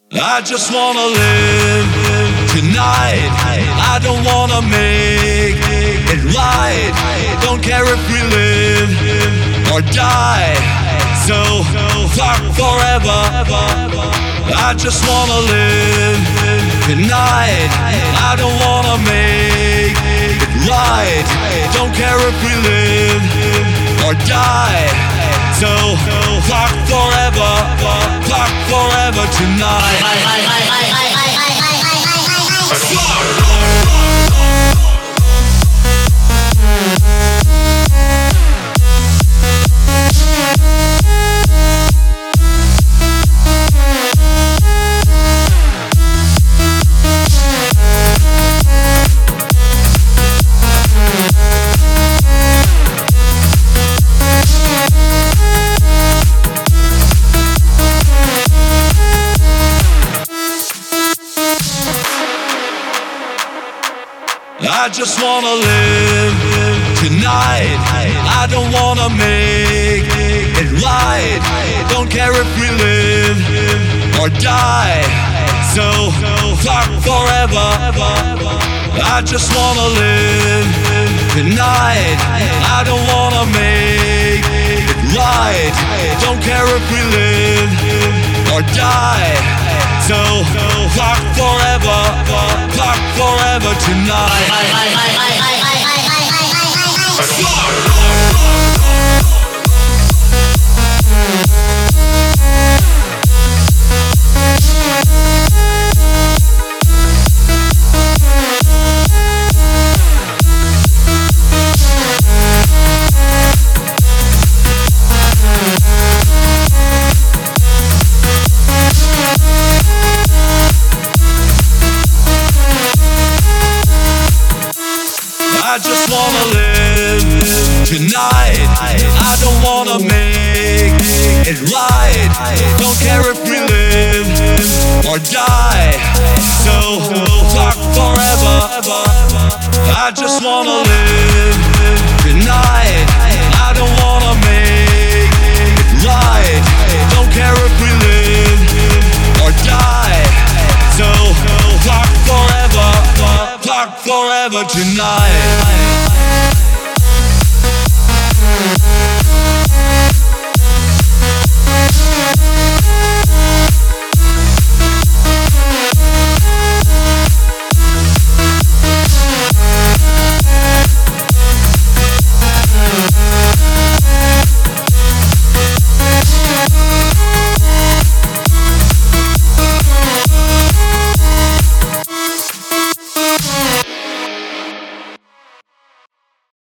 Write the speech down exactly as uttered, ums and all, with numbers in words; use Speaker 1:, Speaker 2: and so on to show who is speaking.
Speaker 1: I just wanna live tonight. I don't wanna make it right. Don't care if we live or die. So fuck forever. I just wanna live tonight. I don't wanna make it right. Don't care if we live or die. So fuck forever, fuck forever tonight. I just wanna live tonight. I don't wanna make it right. Don't care if we live or die. So fuck forever. I just wanna live tonight. I don't wanna make it right. Don't care if we live or die. So fuck forever, fuck forever tonight. I just wanna live tonight. I don't wanna make it right. Don't care if we live or die. So fuck forever. I just wanna live tonight. I don't wanna make it right. Don't care if we live or die. So fuck forever, fuck forever tonight.